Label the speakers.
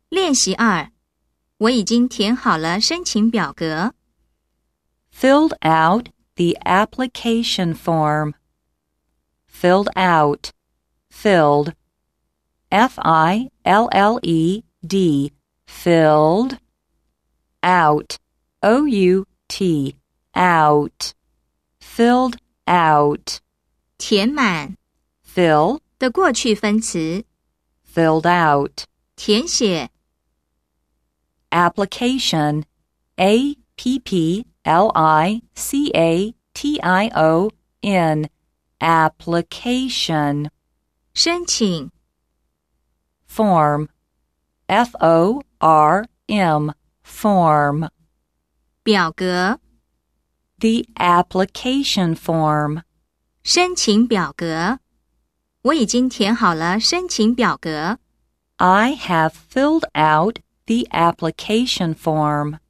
Speaker 1: 练习2，我已经填好了申请表格。
Speaker 2: Filled out the application form. Filled out. Filled. F-I-L-L-E-D. Filled. Out. O-U-T. Out. Filled out.
Speaker 1: 填满
Speaker 2: Fill.
Speaker 1: 的过去分词，
Speaker 2: Filled out.
Speaker 1: 填写
Speaker 2: Application. A-P-P-L-I-C-A-T-I-O-N. Application.
Speaker 1: 申请
Speaker 2: Form. F-O-R-M. Form.
Speaker 1: 表格
Speaker 2: The application form.
Speaker 1: 申请表格，我已经填好了申请表格。
Speaker 2: I have filled out the application form.